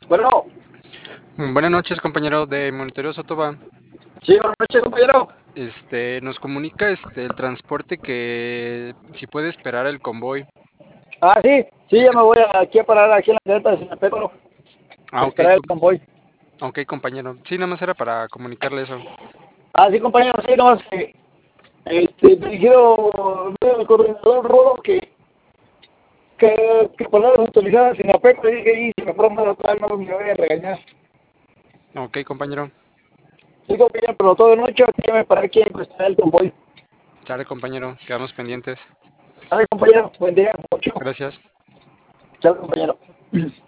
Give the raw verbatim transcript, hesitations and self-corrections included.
Bueno, Mm, Buenas noches, compañero de Monitoreo Sotoba. sí, buenas noches, compañero. Este, nos comunica este el transporte que si puede esperar el convoy. Ah, sí, sí, Es ya que, me voy a- aquí a parar aquí en la carreta de Sinapécoro. ah, ok, Esperar el com- convoy. ok, compañero. Sí, nada más era para comunicarle eso. Ah, sí, compañero, sí, nomás que este, me dijeron el coordinador Rodo que, que, que palabras autorizadas en Sinapécoro. Y dije, y si me fueron mal otra vez, no me voy a regañar. Ok, compañero. Sí, compañero, pero todo de noche aquí ya me paré aquí a esperar el convoy. Sale, compañero. Quedamos pendientes. Dale, compañero, buen día, mucho. Gracias. Chao, compañero.